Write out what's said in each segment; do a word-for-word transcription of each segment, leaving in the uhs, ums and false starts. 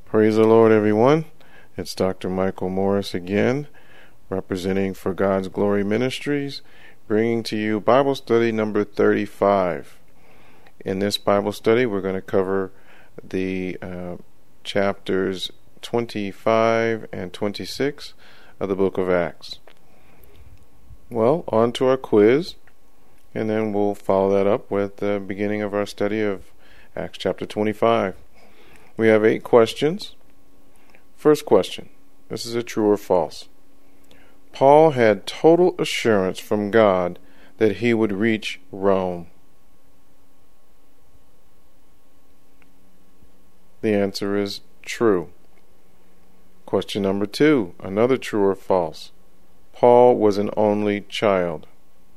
Praise the Lord, everyone. It's Doctor Michael Morris again, representing For God's Glory Ministries, bringing to you Bible study number thirty-five. In this Bible study, we're going to cover the uh, chapters twenty-five and twenty-six of the book of Acts. Well, on to our quiz, and then we'll follow that up with the beginning of our study of Acts chapter twenty-five. We have eight questions. First question. This is a true or false. Paul had total assurance from God that he would reach Rome. The answer is true. Question number two. Another true or false. Paul was an only child.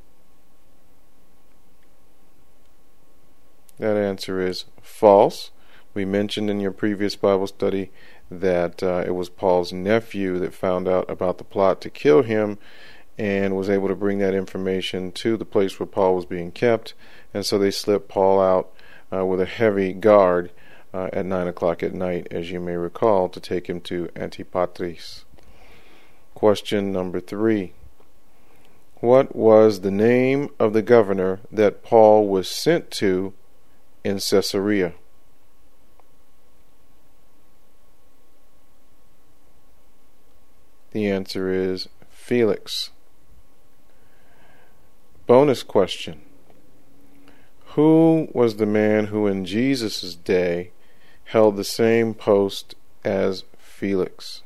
That answer is false. We mentioned in your previous Bible study that uh, it was Paul's nephew that found out about the plot to kill him and was able to bring that information to the place where Paul was being kept, and so they slipped Paul out uh, with a heavy guard uh, at nine o'clock at night, as you may recall, to take him to Antipatris. Question number three. What was the name of the governor that Paul was sent to in Caesarea? The answer is Felix. Bonus question. Who was the man who in Jesus' day held the same post as Felix?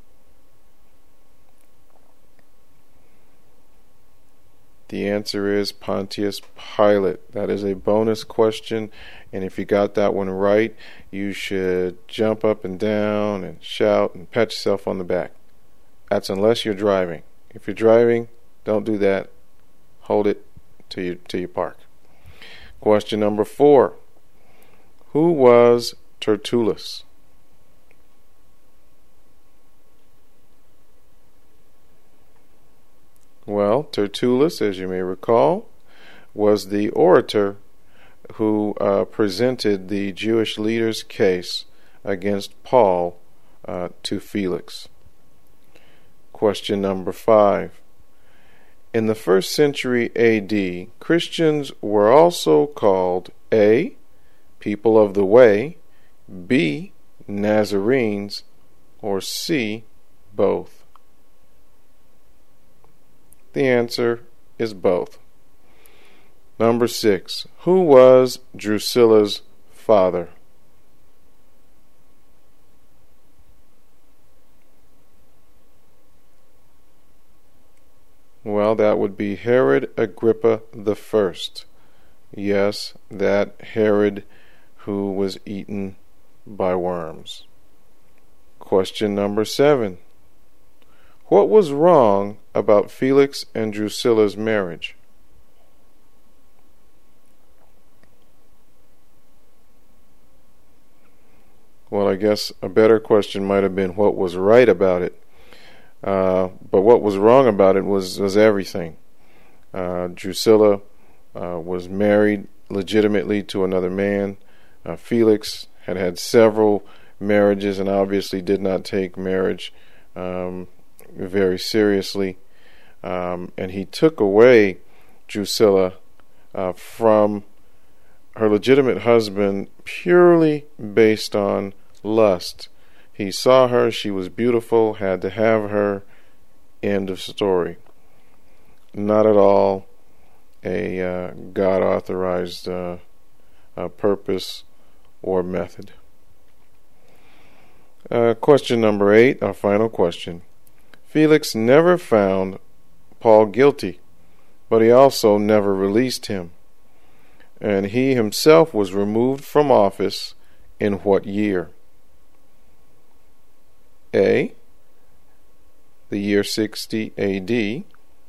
The answer is Pontius Pilate. That is a bonus question, and if you got that one right, you should jump up and down and shout and pat yourself on the back. That's unless you're driving. If you're driving, don't do that. Hold it till you, till you park. Question number four. Who was Tertullus? Well, Tertullus, as you may recall, was the orator who uh, presented the Jewish leaders' case against Paul uh, to Felix. Question number five. In the first century A D, Christians were also called A. People of the Way, B. Nazarenes, or C. Both. The answer is both. Number six. Who was Drusilla's father? Well, that would be Herod Agrippa the First. Yes, that Herod who was eaten by worms. Question number seven. What was wrong about Felix and Drusilla's marriage? Well, I guess a better question might have been what was right about it. Uh, but what was wrong about it was, was everything. Uh, Drusilla uh, was married legitimately to another man. Uh, Felix had had several marriages and obviously did not take marriage um, very seriously. Um, and he took away Drusilla uh, from her legitimate husband purely based on lust. He saw her, she was beautiful, had to have her, end of story. Not at all a uh, God-authorized uh, uh, purpose or method. Uh, question number eight, our final question. Felix never found Paul guilty, but he also never released him. And he himself was removed from office in what year? A. The year sixty A D.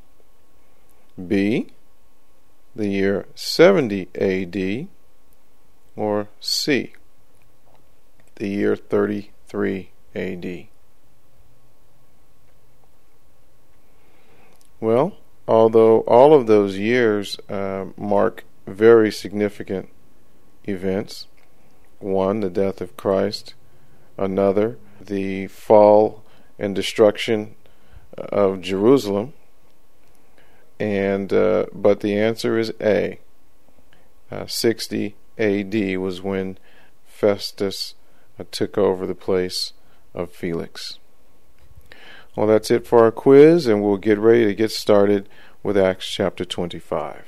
B. The year seventy A D. Or C. The year thirty-three A D. Well, although all of those years uh, mark very significant events, one, the death of Christ, another, the fall and destruction of Jerusalem. And uh, but the answer is A. Uh, sixty A D was when Festus uh, took over the place of Felix. Well, that's it for our quiz, and we'll get ready to get started with Acts chapter twenty-five.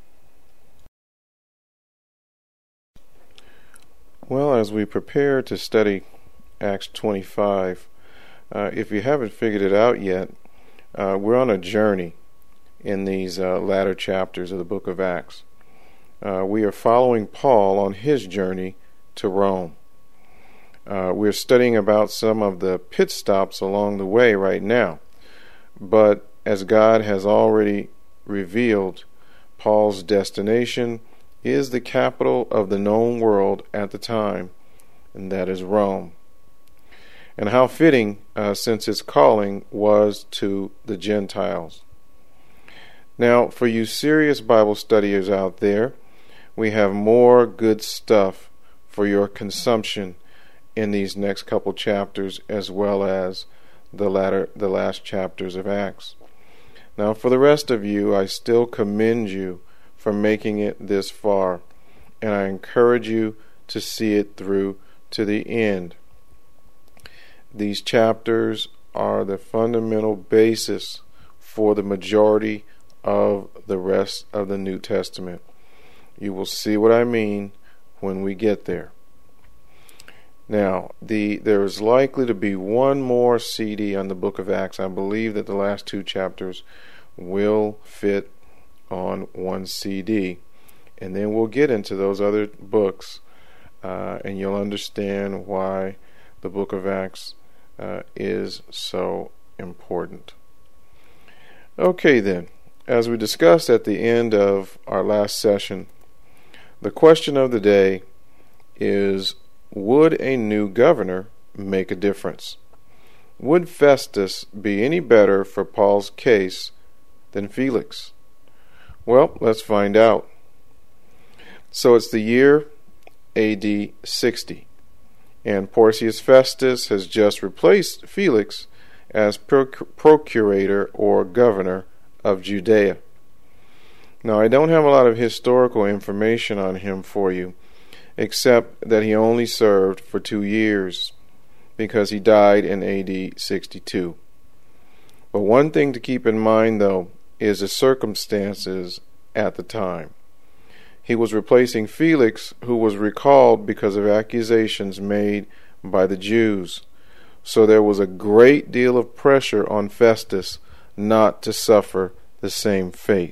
Well, as we prepare to study Acts twenty-five, uh, if you haven't figured it out yet, uh, we're on a journey in these uh, latter chapters of the book of Acts. Uh, we are following Paul on his journey to Rome. Uh, we're studying about some of the pit stops along the way right now. But as God has already revealed, Paul's destination is the capital of the known world at the time, and that is Rome. And how fitting, uh, since his calling was to the Gentiles. Now, for you serious Bible studiers out there, we have more good stuff for your consumption in these next couple chapters, as well as the latter, the last chapters of Acts. Now, for the rest of you, I still commend you for making it this far, and I encourage you to see it through to the end. These chapters are the fundamental basis for the majority of the rest of the New Testament. You will see what I mean when we get there. Now, the there is likely to be one more C D on the book of Acts. I believe that the last two chapters will fit on one C D. And then we'll get into those other books, uh, and you'll understand why the book of Acts uh, is so important. Okay, then. As we discussed at the end of our last session, the question of the day is, would a new governor make a difference? Would Festus be any better for Paul's case than Felix? Well, let's find out. So it's the year A D sixty, and Porcius Festus has just replaced Felix as proc- procurator or governor of Judea. Now, I don't have a lot of historical information on him for you, except that he only served for two years, because he died in A D sixty-two. But one thing to keep in mind, though, is the circumstances at the time. He was replacing Felix, who was recalled because of accusations made by the Jews. So there was a great deal of pressure on Festus not to suffer the same fate.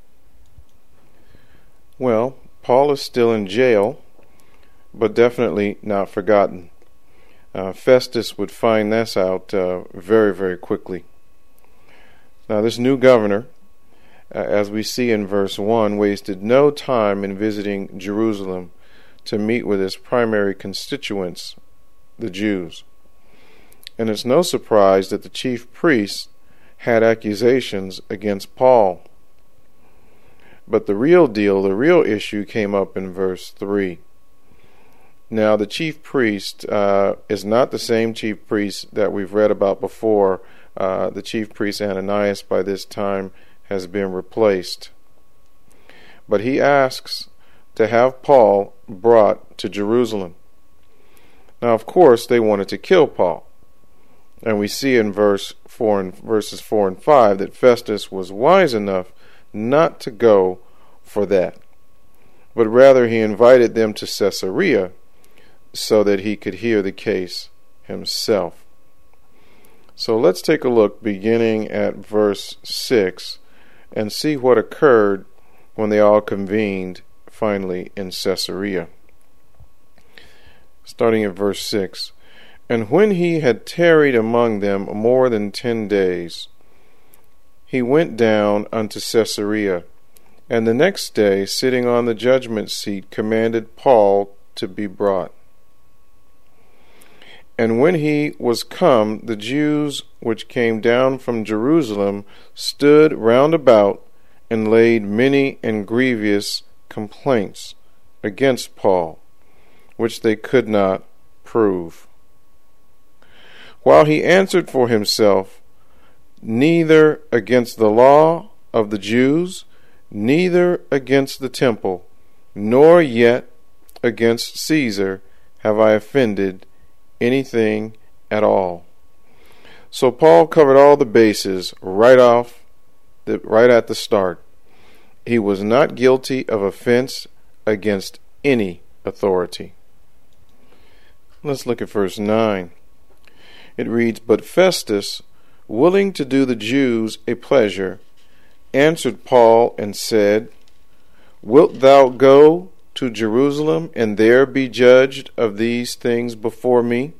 Well, Paul is still in jail, but definitely not forgotten. Uh, Festus would find this out uh, very, very quickly. Now, this new governor, uh, as we see in verse one, wasted no time in visiting Jerusalem to meet with his primary constituents, the Jews. And it's no surprise that the chief priests had accusations against Paul. But the real deal, the real issue came up in verse three. Now, the chief priest uh, is not the same chief priest that we've read about before. Uh, the chief priest Ananias by this time has been replaced. But he asks to have Paul brought to Jerusalem. Now, of course, they wanted to kill Paul. And we see in verse four and verses four and five that Festus was wise enough not to go for that, but rather he invited them to Caesarea so that he could hear the case himself. So let's take a look beginning at verse six and see what occurred when they all convened finally in Caesarea. Starting at verse six. And when he had tarried among them more than ten days, he went down unto Caesarea, and the next day, sitting on the judgment seat, commanded Paul to be brought. And when he was come, the Jews which came down from Jerusalem stood round about, and laid many and grievous complaints against Paul, which they could not prove. while he answered for himself, neither against the law of the Jews, neither against the temple, nor yet against Caesar have I offended anything at all. So Paul covered all the bases right off, the, right at the start. He was not guilty of offense against any authority. Let's look at verse nine. It reads, But Festus, willing to do the Jews a pleasure, answered Paul and said, Wilt thou go to Jerusalem and there be judged of these things before me?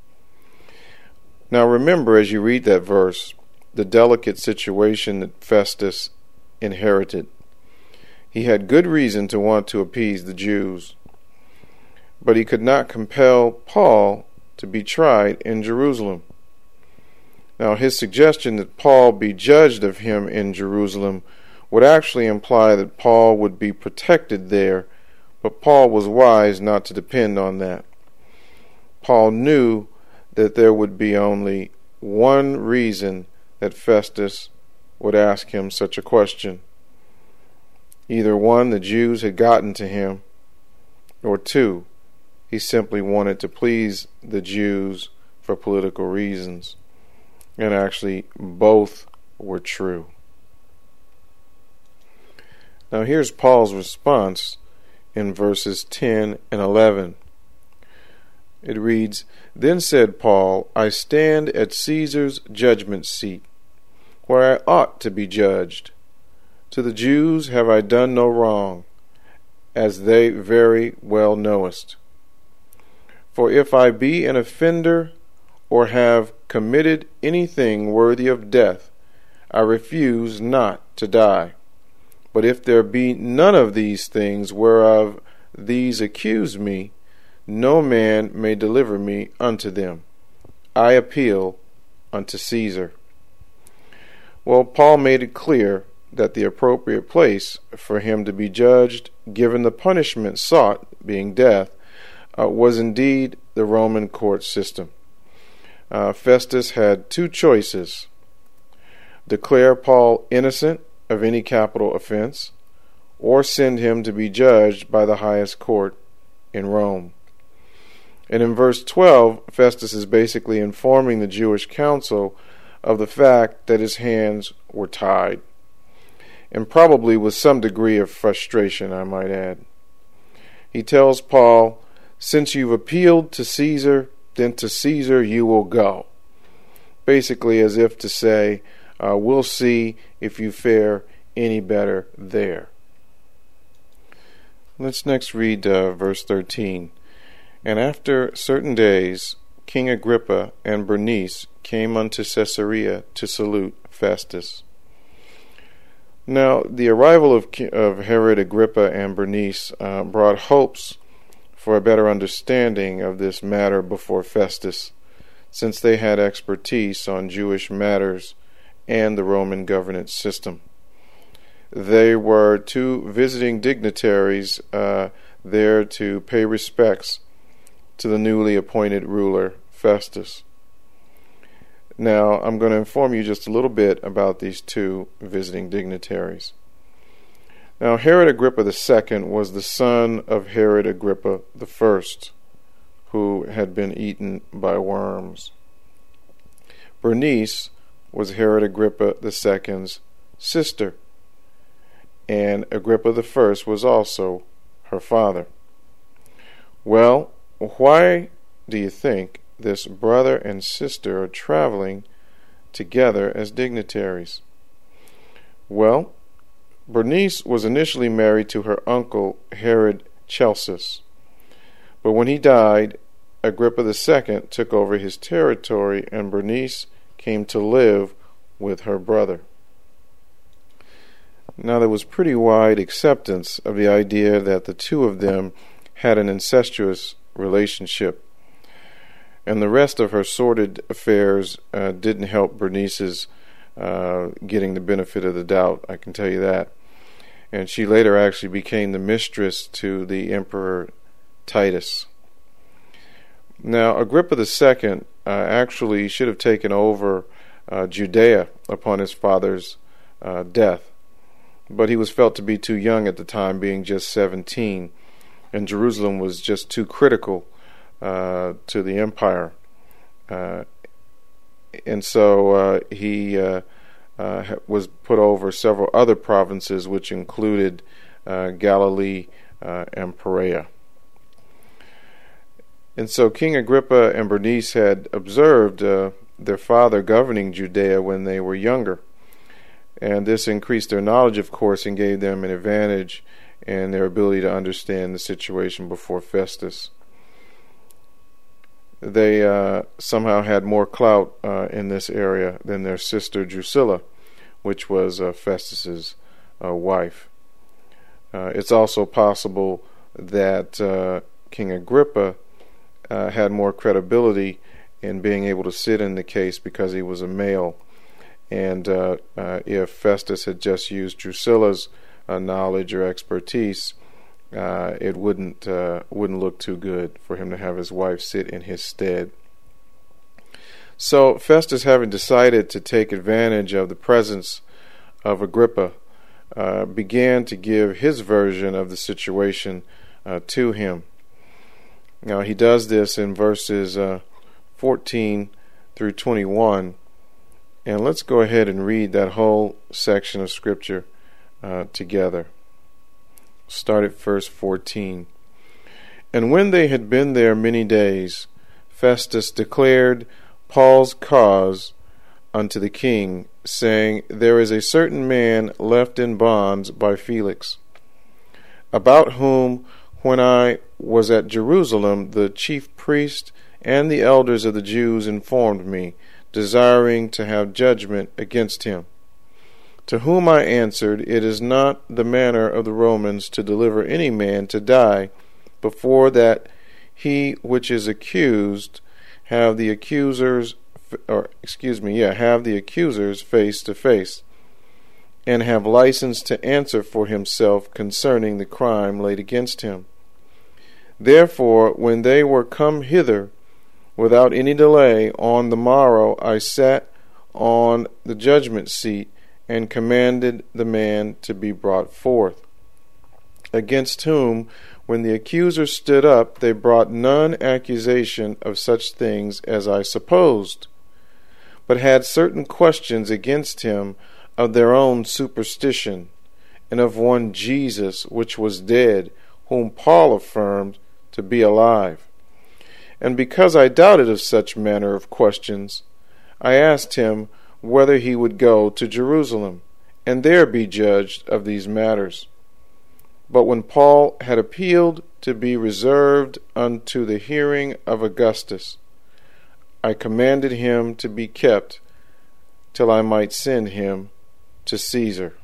Now remember, as you read that verse, the delicate situation that Festus inherited. He had good reason to want to appease the Jews, but he could not compel Paul to be tried in Jerusalem. Now, his suggestion that Paul be judged of him in Jerusalem would actually imply that Paul would be protected there, but Paul was wise not to depend on that. Paul knew that there would be only one reason that Festus would ask him such a question. Either one, the Jews had gotten to him, or two, he simply wanted to please the Jews for political reasons. And actually, both were true. Now here's Paul's response in verses ten and eleven. It reads, Then said Paul, I stand at Caesar's judgment seat, where I ought to be judged. To the Jews have I done no wrong, as they very well knowest. For if I be an offender, or have committed anything worthy of death, I refuse not to die. But if there be none of these things whereof these accuse me, no man may deliver me unto them. I appeal unto Caesar. Well, Paul made it clear that the appropriate place for him to be judged, given the punishment sought, being death, uh, was indeed the Roman court system. Uh, Festus had two choices: declare Paul innocent of any capital offense, or send him to be judged by the highest court in Rome. And in verse twelve, Festus is basically informing the Jewish council of the fact that his hands were tied, and probably with some degree of frustration, I might add. He tells Paul, since you've appealed to Caesar, then to Caesar you will go. Basically as if to say, uh, we'll see if you fare any better there. Let's next read uh, verse thirteen. And after certain days, King Agrippa and Bernice came unto Caesarea to salute Festus. Now, the arrival of, of Herod Agrippa and Bernice uh, brought hopes for a better understanding of this matter before Festus, since they had expertise on Jewish matters and the Roman governance system. They were two visiting dignitaries uh, there to pay respects to the newly appointed ruler, Festus. Now, I'm going to inform you just a little bit about these two visiting dignitaries. Now, Herod Agrippa the Second was the son of Herod Agrippa the First, who had been eaten by worms. Bernice was Herod Agrippa the Second's sister, and Agrippa the First was also her father. Well, why do you think this brother and sister are traveling together as dignitaries? Well, Bernice was initially married to her uncle Herod Chelsus, but when he died, Agrippa the Second took over his territory and Bernice came to live with her brother. Now, there was pretty wide acceptance of the idea that the two of them had an incestuous relationship, and the rest of her sordid affairs uh, didn't help Bernice's uh, getting the benefit of the doubt, I can tell you that. And she later actually became the mistress to the Emperor Titus. Now, Agrippa the Second uh, actually should have taken over uh, Judea upon his father's uh, death, but he was felt to be too young at the time, being just seventeen, and Jerusalem was just too critical uh, to the empire. Uh, and so uh, he uh, uh, was put over several other provinces, which included uh, Galilee uh, and Perea. And so King Agrippa and Bernice had observed uh, their father governing Judea when they were younger. And this increased their knowledge, of course, and gave them an advantage in their ability to understand the situation before Festus. They uh, somehow had more clout uh, in this area than their sister Drusilla, which was uh, Festus's uh, wife. Uh, it's also possible that uh, King Agrippa Uh, had more credibility in being able to sit in the case because he was a male, and uh, uh, if Festus had just used Drusilla's uh, knowledge or expertise, uh, it wouldn't uh, wouldn't look too good for him to have his wife sit in his stead. So Festus, having decided to take advantage of the presence of Agrippa, uh, began to give his version of the situation uh, to him. Now, he does this in verses uh, fourteen through twenty-one, and let's go ahead and read that whole section of Scripture uh, together. Start at verse fourteen. And when they had been there many days, Festus declared Paul's cause unto the king, saying, There is a certain man left in bonds by Felix, about whom when I was at Jerusalem, the chief priest and the elders of the Jews informed me, desiring to have judgment against him. To whom I answered, It is not the manner of the Romans to deliver any man to die, before that he which is accused have the accusers, or excuse me, yeah, have the accusers face to face, and have license to answer for himself concerning the crime laid against him. Therefore, when they were come hither, without any delay, on the morrow I sat on the judgment seat, and commanded the man to be brought forth. Against whom, when the accusers stood up, they brought none accusation of such things as I supposed, but had certain questions against him of their own superstition, and of one Jesus, which was dead, whom Paul affirmed to be alive. And because I doubted of such manner of questions, I asked him whether he would go to Jerusalem, and there be judged of these matters. But when Paul had appealed to be reserved unto the hearing of Augustus, I commanded him to be kept till I might send him to Caesar.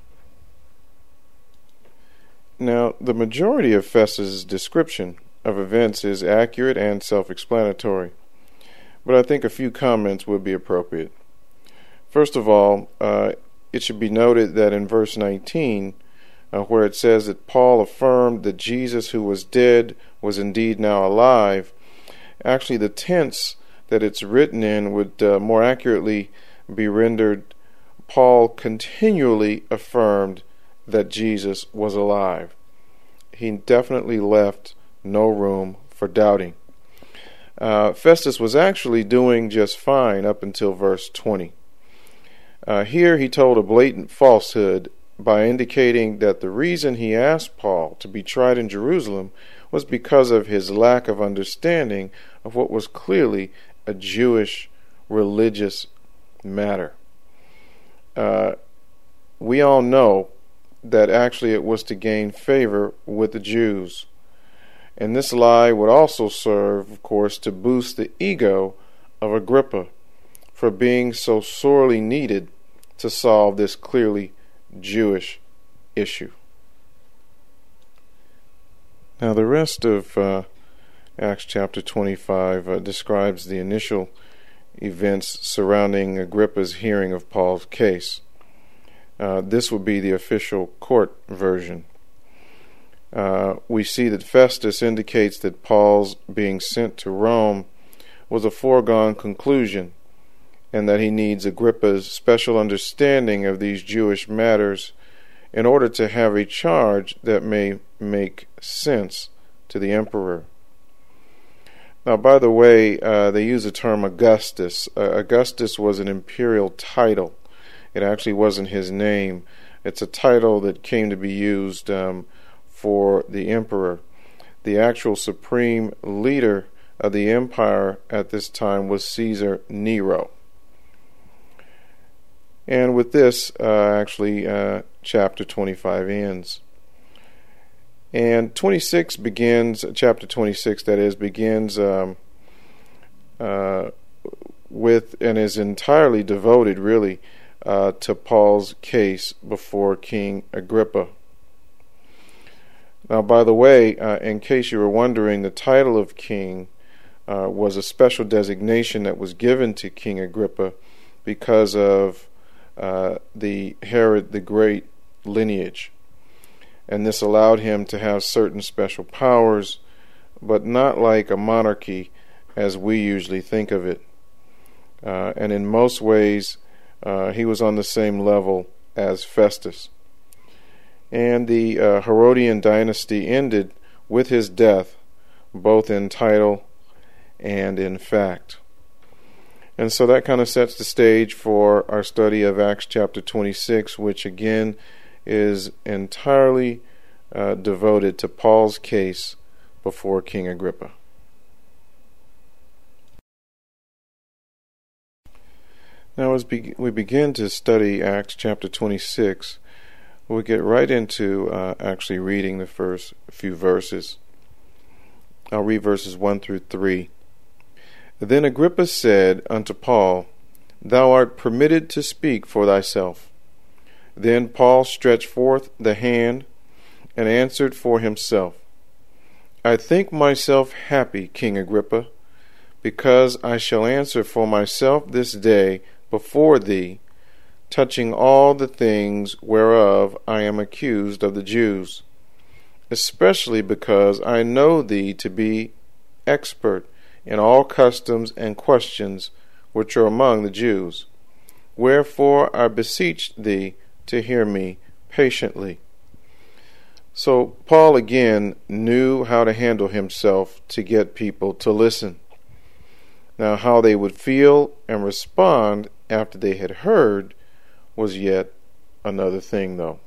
Now, the majority of Festus's description of events is accurate and self-explanatory, but I think a few comments would be appropriate. First of all, uh, it should be noted that in verse nineteen, uh, where it says that Paul affirmed that Jesus who was dead was indeed now alive, actually the tense that it's written in would uh, more accurately be rendered, Paul continually affirmed that Jesus was alive. He definitely left no room for doubting. Uh, Festus was actually doing just fine up until verse twenty. Uh, here he told a blatant falsehood by indicating that the reason he asked Paul to be tried in Jerusalem was because of his lack of understanding of what was clearly a Jewish religious matter. Uh, we all know that actually it was to gain favor with the Jews. And this lie would also serve, of course, to boost the ego of Agrippa for being so sorely needed to solve this clearly Jewish issue. Now, the rest of uh, Acts chapter twenty-five uh, describes the initial events surrounding Agrippa's hearing of Paul's case. Uh, this will be the official court version. Uh, we see that Festus indicates that Paul's being sent to Rome was a foregone conclusion, and that he needs Agrippa's special understanding of these Jewish matters in order to have a charge that may make sense to the emperor. Now, by the way, uh, they use the term Augustus. Uh, Augustus was an imperial title. It actually wasn't his name. It's a title that came to be used um, for the emperor. The actual supreme leader of the empire at this time was Caesar Nero. And with this, uh, actually, uh, chapter twenty-five ends. And twenty-six begins, chapter twenty-six, that is, begins um, uh, with and is entirely devoted, really, uh, to Paul's case before King Agrippa. Now, by the way, uh, in case you were wondering, the title of king uh, was a special designation that was given to King Agrippa because of uh, the Herod the Great lineage. And this allowed him to have certain special powers, but not like a monarchy as we usually think of it. Uh, and in most ways, uh, he was on the same level as Festus. And the uh, Herodian dynasty ended with his death, both in title and in fact. And so that kind of sets the stage for our study of Acts chapter twenty-six, which again is entirely uh, devoted to Paul's case before King Agrippa. Now, as be- we begin to study Acts chapter twenty-six, we'll get right into uh, actually reading the first few verses. I'll read verses one through three. Then Agrippa said unto Paul, Thou art permitted to speak for thyself. Then Paul stretched forth the hand and answered for himself, I think myself happy, King Agrippa, because I shall answer for myself this day before thee, touching all the things whereof I am accused of the Jews, especially because I know thee to be expert in all customs and questions which are among the Jews. Wherefore I beseech thee to hear me patiently. So Paul again knew how to handle himself to get people to listen. Now, how they would feel and respond after they had heard was yet another thing, though.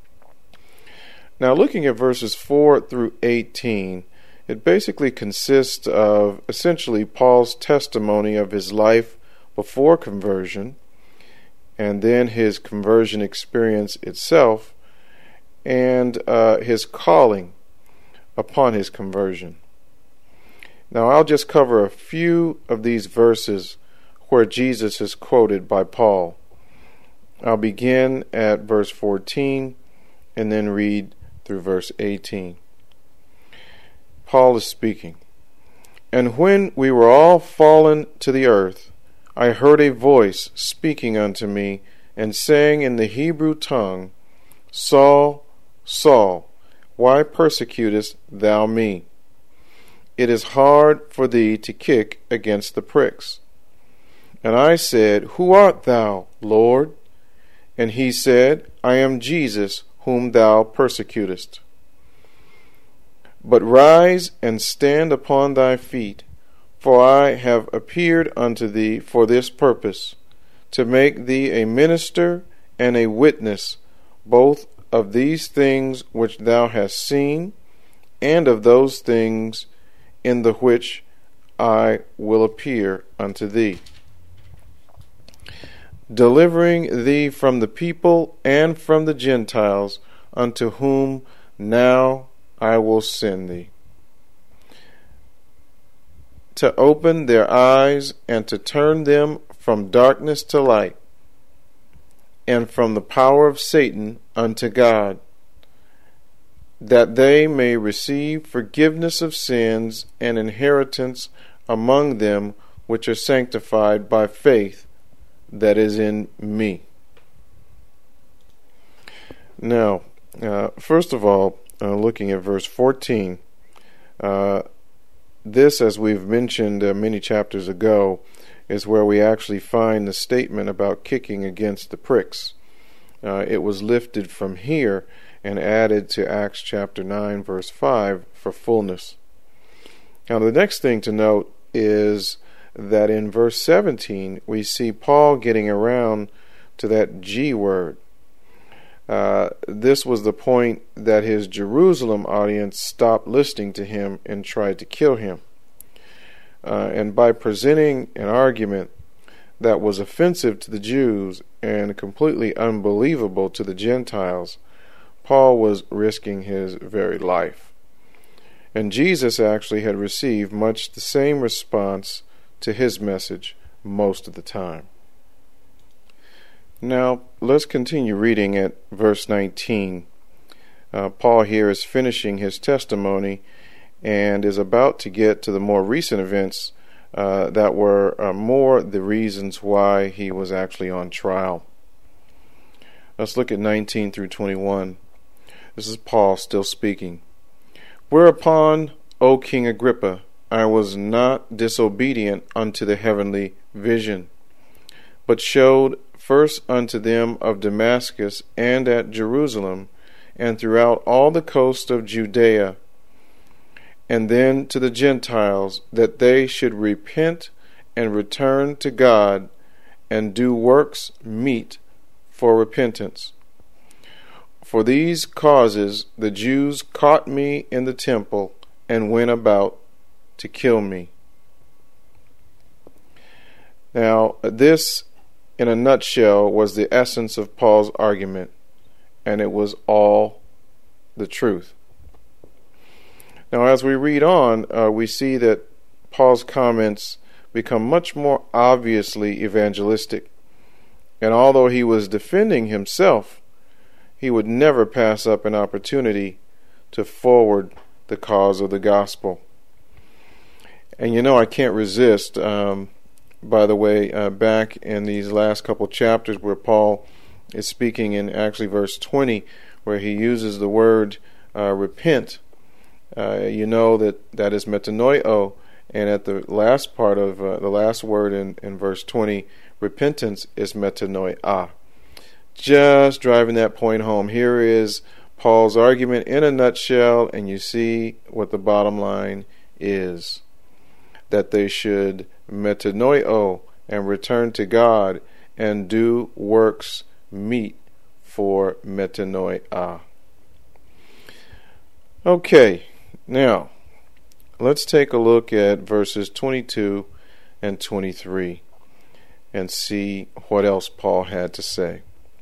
Now, looking at verses four through eighteen, it basically consists of essentially Paul's testimony of his life before conversion, and then his conversion experience itself, and uh, his calling upon his conversion. Now, I'll just cover a few of these verses where Jesus is quoted by Paul. I'll begin at verse fourteen and then read through verse eighteen. Paul is speaking. And when we were all fallen to the earth, I heard a voice speaking unto me, and saying in the Hebrew tongue, Saul, Saul, why persecutest thou me? It is hard for thee to kick against the pricks. And I said, Who art thou, Lord? And he said, I am Jesus, whom thou persecutest. But rise and stand upon thy feet, for I have appeared unto thee for this purpose, to make thee a minister and a witness both of these things which thou hast seen, and of those things in the which I will appear unto thee, delivering thee from the people and from the Gentiles, unto whom now I will send thee, to open their eyes and to turn them from darkness to light, and from the power of Satan unto God, that they may receive forgiveness of sins and inheritance among them which are sanctified by faith that is in me. Now, uh, first of all, uh, looking at verse fourteen, uh, this, as we've mentioned uh, many chapters ago, is where we actually find the statement about kicking against the pricks. Uh, it was lifted from here and added to Acts chapter nine, verse five for fullness. Now, the next thing to note is that in verse seventeen, we see Paul getting around to that G word. Uh, this was the point that his Jerusalem audience stopped listening to him and tried to kill him. Uh, and by presenting an argument that was offensive to the Jews and completely unbelievable to the Gentiles, Paul was risking his very life. And Jesus actually had received much the same response to his message most of the time. Now, let's continue reading at verse nineteen. Uh, Paul here is finishing his testimony and is about to get to the more recent events uh, that were uh, more the reasons why he was actually on trial. Let's look at nineteen through twenty-one. This is Paul still speaking. Whereupon, O King Agrippa, I was not disobedient unto the heavenly vision, but showed first unto them of Damascus and at Jerusalem, and throughout all the coast of Judea, and then to the Gentiles, that they should repent and return to God, and do works meet for repentance. For these causes the Jews caught me in the temple, and went about to kill me. Now, this in a nutshell was the essence of Paul's argument, and it was all the truth. Now, as we read on, uh, we see that Paul's comments become much more obviously evangelistic, and although he was defending himself, he would never pass up an opportunity to forward the cause of the gospel. And you know, I can't resist um, by the way, uh, back in these last couple chapters where Paul is speaking in actually verse twenty, where he uses the word uh, repent, uh, you know that that is metanoio, and at the last part of uh, the last word in, in verse twenty, repentance is metanoia. Just driving that point home. Here is Paul's argument in a nutshell, and you see what the bottom line is. That they should metanoio and return to God and do works meet for metanoia. Okay, now let's take a look at verses twenty-two and twenty-three and see what else Paul had to say.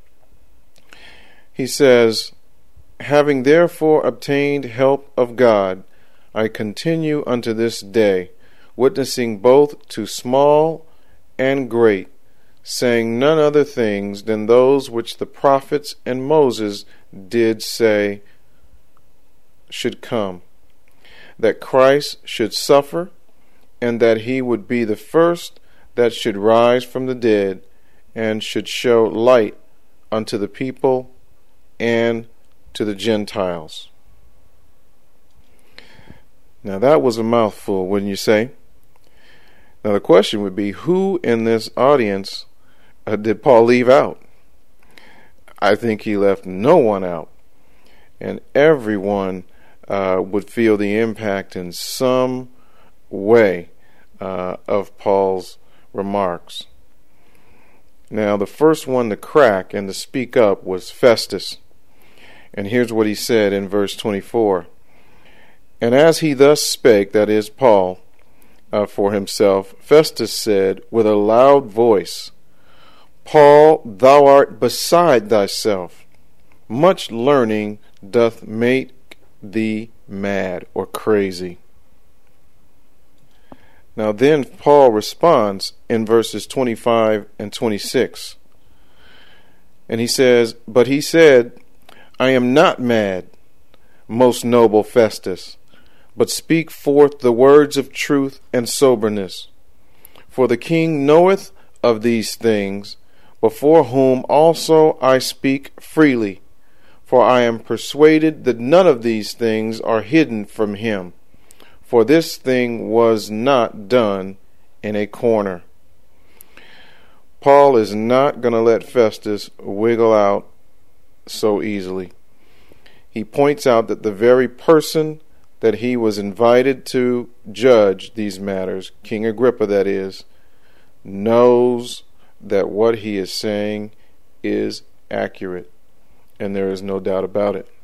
He says, having therefore obtained help of God, I continue unto this day, witnessing both to small and great, saying none other things than those which the prophets and Moses did say should come, that Christ should suffer, and that he would be the first that should rise from the dead, and should show light unto the people and to the Gentiles. Now that was a mouthful, wouldn't you say? Now the question would be, who in this audience uh, did Paul leave out? I think he left no one out, and everyone uh, would feel the impact in some way uh, of Paul's remarks. Now the first one to crack and to speak up was Festus, and here's what he said in verse twenty-four. And as he thus spake, that is Paul, Uh, for himself, Festus said with a loud voice, Paul, thou art beside thyself. Much learning doth make thee mad or crazy. Now then Paul responds in verses twenty-five and twenty-six. And he says, but he said, I am not mad, most noble Festus, but speak forth the words of truth and soberness. For the king knoweth of these things, before whom also I speak freely. For I am persuaded that none of these things are hidden from him. for this thing was not done in a corner. Paul is not going to let Festus wiggle out so easily. He points out that the very person that he was invited to judge these matters, King Agrippa that is, knows that what he is saying is accurate, and there is no doubt about it.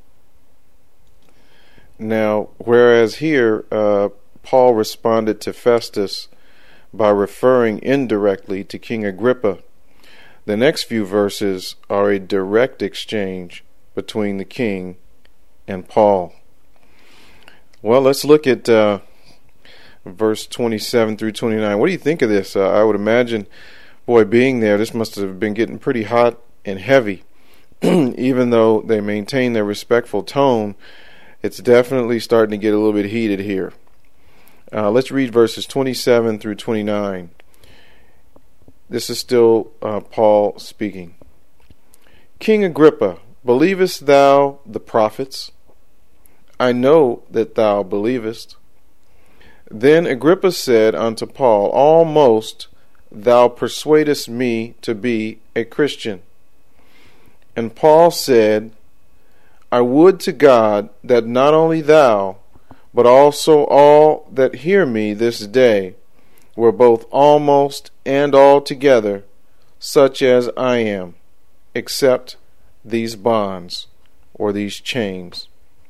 Now, whereas here uh, Paul responded to Festus by referring indirectly to King Agrippa, the next few verses are a direct exchange between the king and Paul. Well, let's look at uh, verse twenty-seven through twenty-nine. What do you think of this? Uh, I would imagine, boy, being there, this must have been getting pretty hot and heavy. Even though they maintain their respectful tone, it's definitely starting to get a little bit heated here. Uh, let's read verses twenty-seven through twenty-nine. This is still uh, Paul speaking. King Agrippa, believest thou the prophets? I know that thou believest. Then Agrippa said unto Paul, almost thou persuadest me to be a Christian. And Paul said, I would to God that not only thou, but also all that hear me this day, were both almost and altogether such as I am, except these bonds or these chains.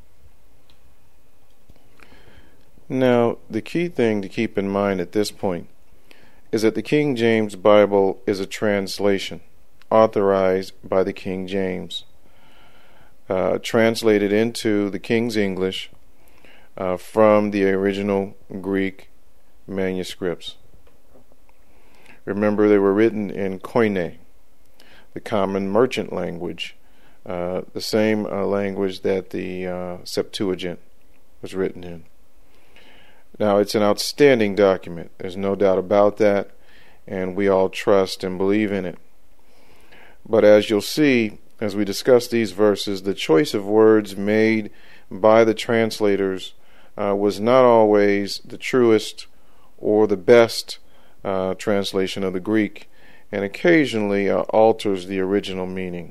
Now, the key thing to keep in mind at this point is that the King James Bible is a translation authorized by the King James, uh, translated into the King's English uh, from the original Greek manuscripts. Remember, they were written in Koine, the common merchant language, uh, the same uh, language that the uh, Septuagint was written in. Now, it's an outstanding document. There's no doubt about that, and we all trust and believe in it. But as you'll see, as we discuss these verses, the choice of words made by the translators uh, was not always the truest or the best uh, translation of the Greek, and occasionally uh, alters the original meaning.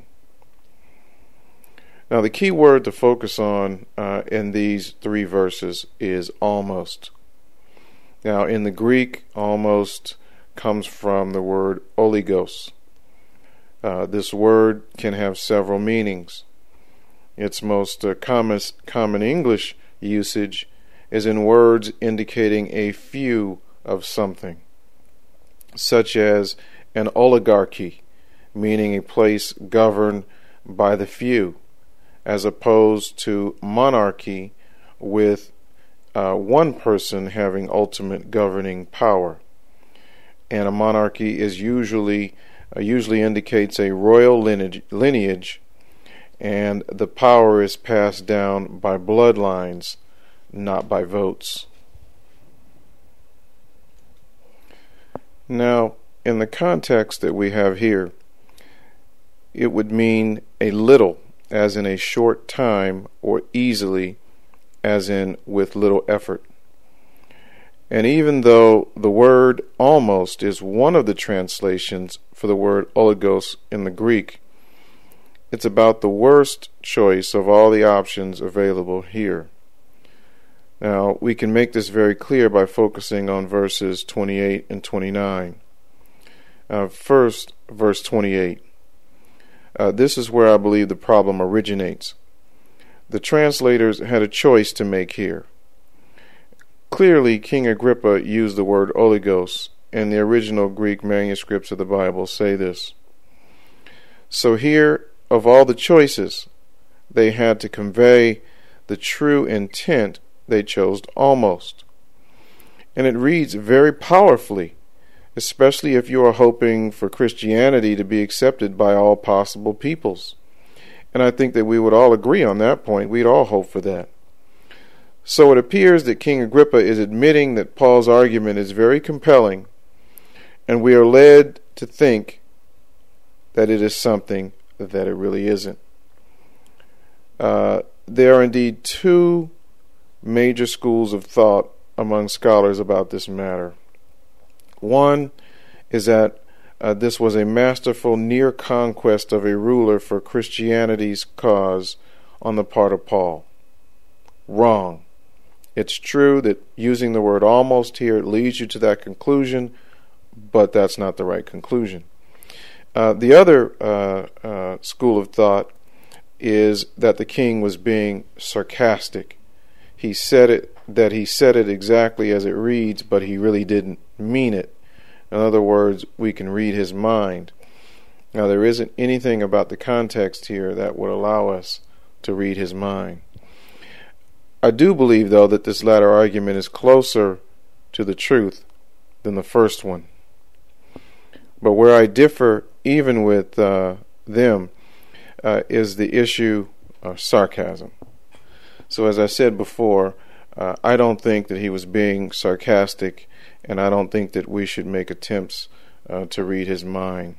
Now, the key word to focus on uh, in these three verses is almost. Now, in the Greek, almost comes from the word oligos. Uh, this word can have several meanings. Its most uh, common, common English usage is in words indicating a few of something, such as an oligarchy, meaning a place governed by the few, as opposed to monarchy with uh, one person having ultimate governing power. And a monarchy is usually uh, usually indicates a royal lineage, lineage, and the power is passed down by bloodlines, not by votes. Now, in the context that we have here, it would mean a little, as in a short time, or easily, as in with little effort. And even though the word almost is one of the translations for the word oligos in the Greek, it's about the worst choice of all the options available here. Now, we can make this very clear by focusing on verses twenty-eight and twenty-nine. Uh, first, verse twenty-eight. Uh, this is where I believe the problem originates. The translators had a choice to make here. Clearly, King Agrippa used the word oligos, and the original Greek manuscripts of the Bible say this. So here, of all the choices, they had to convey the true intent. They chose almost. And it reads very powerfully, especially if you are hoping for Christianity to be accepted by all possible peoples. And I think that we would all agree on that point. We'd all hope for that. So it appears that King Agrippa is admitting that Paul's argument is very compelling, and we are led to think that it is something that it really isn't. Uh, there are indeed two major schools of thought among scholars about this matter. One is that uh, this was a masterful near conquest of a ruler for Christianity's cause on the part of Paul. Wrong. It's true that using the word almost here leads you to that conclusion, but that's not the right conclusion. Uh, the other uh, uh, school of thought is that the king was being sarcastic. He said it, that he said it exactly as it reads, but he really didn't mean it. In other words, we can read his mind. Now, there isn't anything about the context here that would allow us to read his mind. I do believe, though, that this latter argument is closer to the truth than the first one. But where I differ even with uh, them uh, is the issue of sarcasm. So as I said before, uh, I don't think that he was being sarcastic, and I don't think that we should make attempts uh, to read his mind.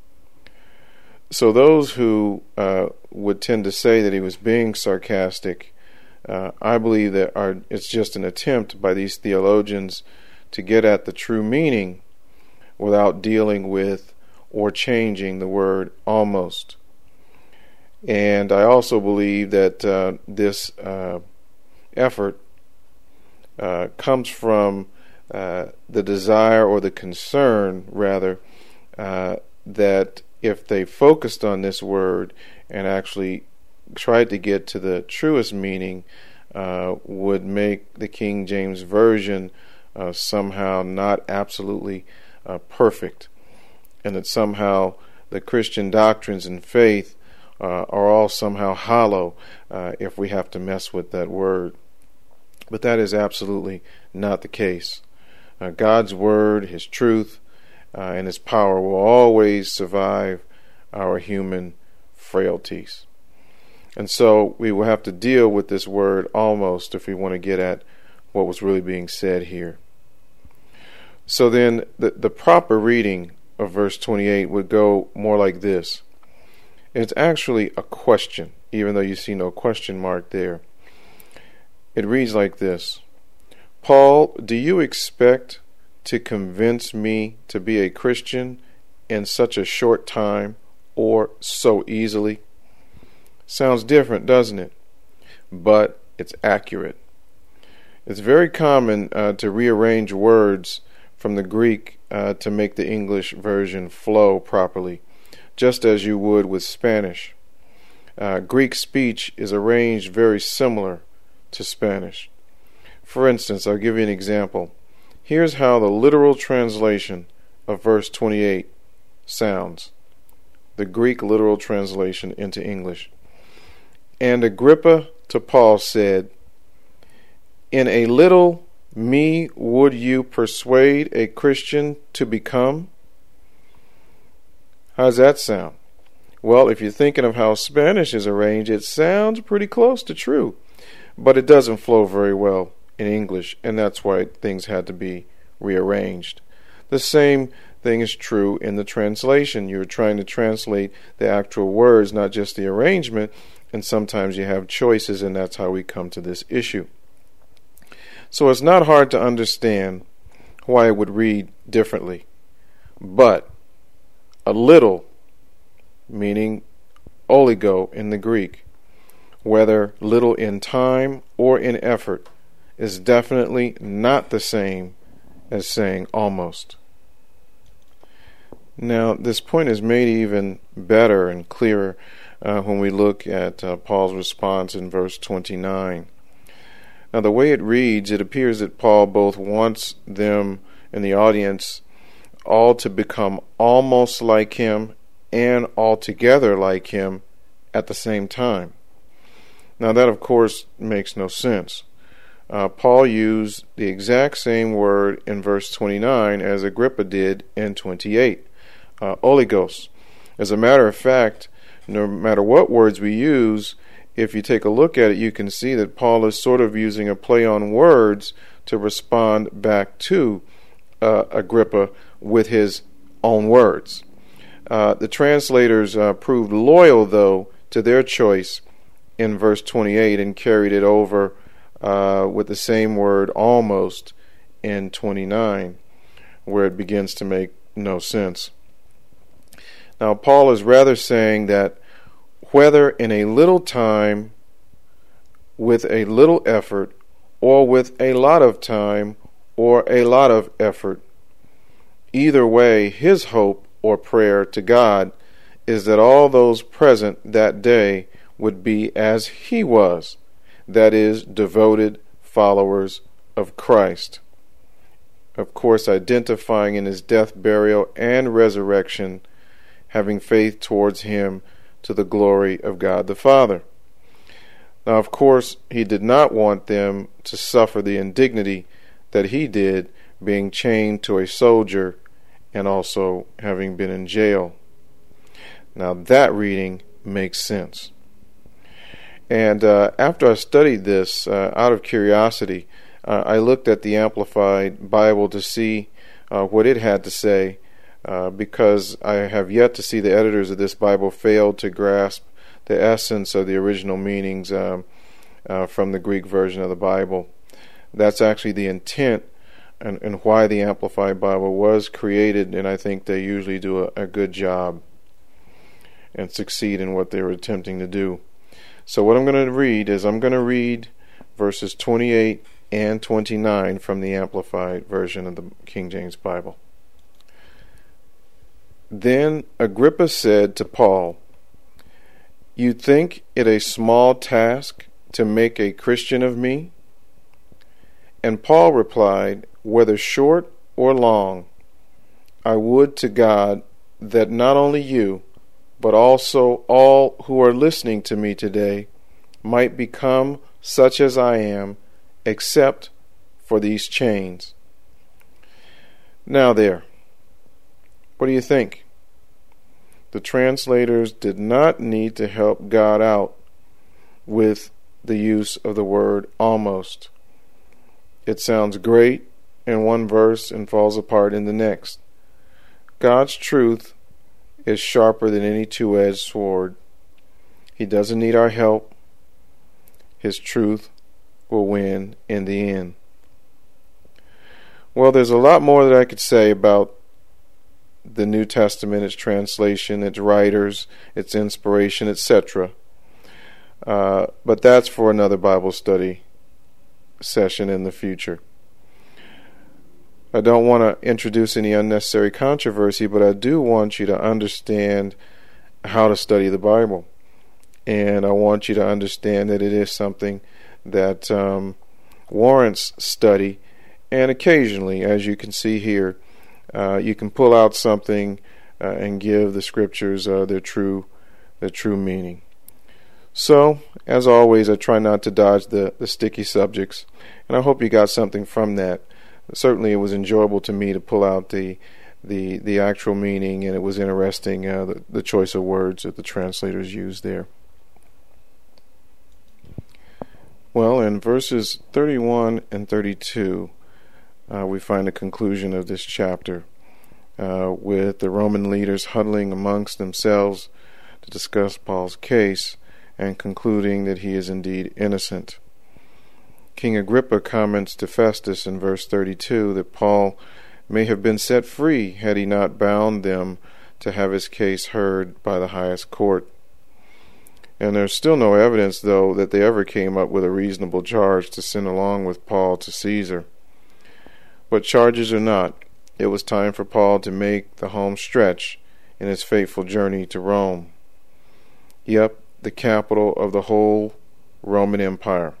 So those who uh, would tend to say that he was being sarcastic, Uh, I believe that our, it's just an attempt by these theologians to get at the true meaning without dealing with or changing the word almost. And I also believe that uh, this uh, effort uh, comes from uh, the desire or the concern, rather, uh, that if they focused on this word and actually tried to get to the truest meaning, uh, would make the King James Version uh, somehow not absolutely uh, perfect, and that somehow the Christian doctrines and faith uh, are all somehow hollow uh, if we have to mess with that word. But that is absolutely not the case. Uh, God's word, his truth, uh, and his power will always survive our human frailties. And so we will have to deal with this word almost if we want to get at what was really being said here. So then the, the proper reading of verse twenty-eight would go more like this. It's actually a question, even though you see no question mark there. It reads like this. Paul, do you expect to convince me to be a Christian in such a short time or so easily? Sounds different, doesn't it? But it's accurate. It's very common uh, to rearrange words from the Greek uh, to make the English version flow properly, just as you would with Spanish. Uh, Greek speech is arranged very similar to Spanish. For instance, I'll give you an example. Here's how the literal translation of verse twenty-eight sounds. The Greek literal translation into English. And Agrippa to Paul said, in a little me would you persuade a Christian to become? How's that sound? Well, if you're thinking of how Spanish is arranged, it sounds pretty close to true. But it doesn't flow very well in English, and that's why things had to be rearranged. The same thing is true in the translation. You're trying to translate the actual words, not just the arrangement, and sometimes you have choices, and that's how we come to this issue. So it's not hard to understand why it would read differently. But a little, meaning oligo in the Greek, whether little in time or in effort, is definitely not the same as saying almost. Now, this point is made even better and clearer uh, when we look at uh, Paul's response in verse twenty-nine. Now, the way it reads, it appears that Paul both wants them in the audience all to become almost like him and altogether like him at the same time. Now, that, of course, makes no sense. Uh, Paul used the exact same word in verse twenty-nine as Agrippa did in twenty-eight, uh, oligos. As a matter of fact, no matter what words we use, if you take a look at it, you can see that Paul is sort of using a play on words to respond back to uh, Agrippa with his own words. Uh, the translators uh, proved loyal, though, to their choice in verse twenty-eight and carried it over uh, with the same word almost in twenty-nine, where it begins to make no sense. Now, Paul is rather saying that whether in a little time, with a little effort, or with a lot of time, or a lot of effort, either way, his hope or prayer to God is that all those present that day would be as he was, that is, devoted followers of Christ. Of course, identifying in his death, burial, and resurrection, having faith towards him to the glory of God the Father. Now, of course, he did not want them to suffer the indignity that he did, being chained to a soldier and also having been in jail. Now, that reading makes sense. And uh, after I studied this, uh, out of curiosity, uh, I looked at the Amplified Bible to see uh, what it had to say, uh, because I have yet to see the editors of this Bible fail to grasp the essence of the original meanings um, uh, from the Greek version of the Bible. That's actually the intent and, and why the Amplified Bible was created, and I think they usually do a, a good job and succeed in what they were attempting to do. So what I'm going to read is I'm going to read verses twenty-eight and twenty-nine from the Amplified version of the King James Bible. Then Agrippa said to Paul, "You think it a small task to make a Christian of me?" And Paul replied, "Whether short or long, I would to God that not only you, but also all who are listening to me today might become such as I am, except for these chains." Now there, what do you think? The translators did not need to help God out with the use of the word almost. It sounds great in one verse and falls apart in the next. God's truth is sharper than any two-edged sword. He doesn't need our help. His truth will win in the end. Well, there's a lot more that I could say about the New Testament, its translation, its writers, its inspiration, et cetera. Uh, but that's for another Bible study session in the future. I don't want to introduce any unnecessary controversy, but I do want you to understand how to study the Bible. And I want you to understand that it is something that um, warrants study. And occasionally, as you can see here, uh, you can pull out something uh, and give the scriptures uh, their true, their true meaning. So, as always, I try not to dodge the, the sticky subjects, and I hope you got something from that. Certainly, it was enjoyable to me to pull out the the the actual meaning, and it was interesting uh, the, the choice of words that the translators used there. Well, in verses thirty-one and thirty-two, uh, we find the conclusion of this chapter, uh, with the Roman leaders huddling amongst themselves to discuss Paul's case and concluding that he is indeed innocent. King Agrippa comments to Festus in verse thirty-two that Paul may have been set free had he not bound them to have his case heard by the highest court. And there's still no evidence, though, that they ever came up with a reasonable charge to send along with Paul to Caesar. But charges or not, it was time for Paul to make the home stretch in his fateful journey to Rome. Yep, the capital of the whole Roman Empire.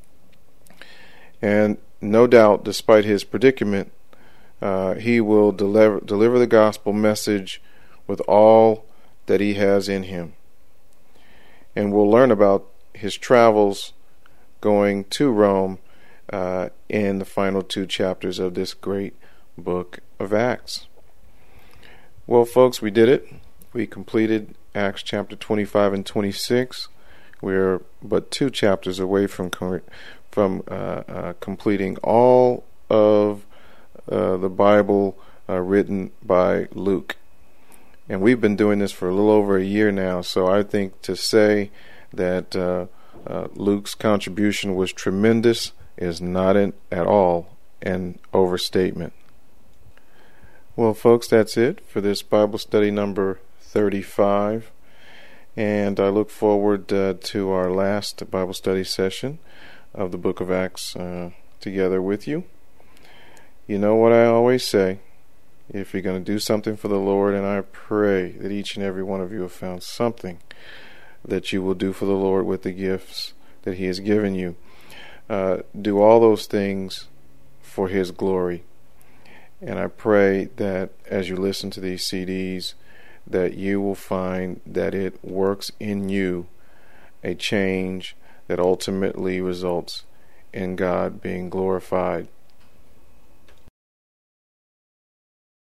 And no doubt, despite his predicament, uh, he will deliver, deliver the gospel message with all that he has in him. And we'll learn about his travels going to Rome uh, in the final two chapters of this great book of Acts. Well, folks, we did it. We completed Acts chapter twenty-five and twenty-six. We're but two chapters away from from uh, uh, completing all of uh, the Bible uh, written by Luke. And we've been doing this for a little over a year now, so I think to say that uh, Uh, Luke's contribution was tremendous, is not an, at all an overstatement. Well, folks, that's it for this Bible study number thirty-five. And I look forward uh, to our last Bible study session of the book of Acts uh, together with you. You know what I always say, if you're going to do something for the Lord, and I pray that each and every one of you have found something that you will do for the Lord with the gifts that He has given you. Uh, do all those things for His glory. And I pray that as you listen to these C Ds, that you will find that it works in you a change that ultimately results in God being glorified